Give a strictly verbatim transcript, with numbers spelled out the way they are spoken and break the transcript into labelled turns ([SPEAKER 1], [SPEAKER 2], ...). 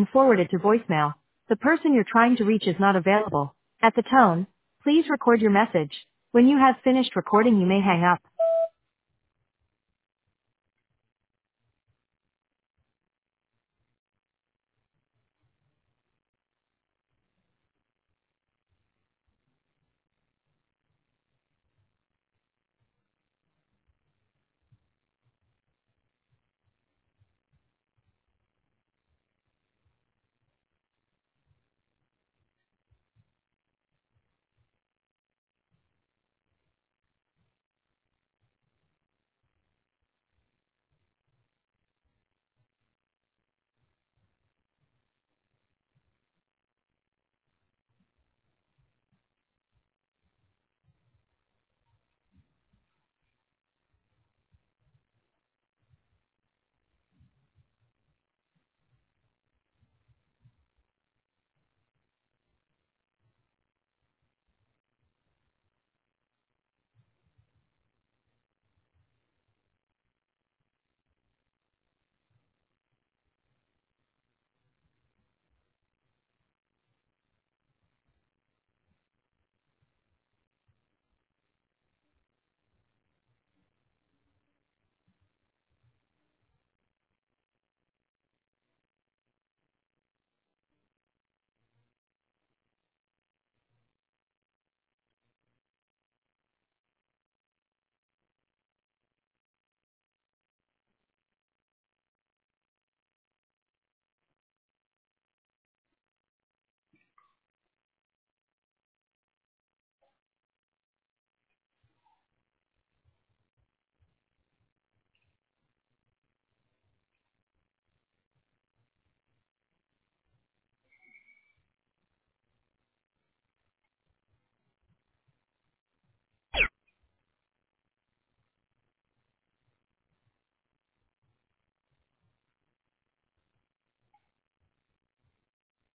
[SPEAKER 1] been forwarded to voicemail. The person you're trying to reach is not available. At the tone, please record your message. When you have finished recording, you may hang up.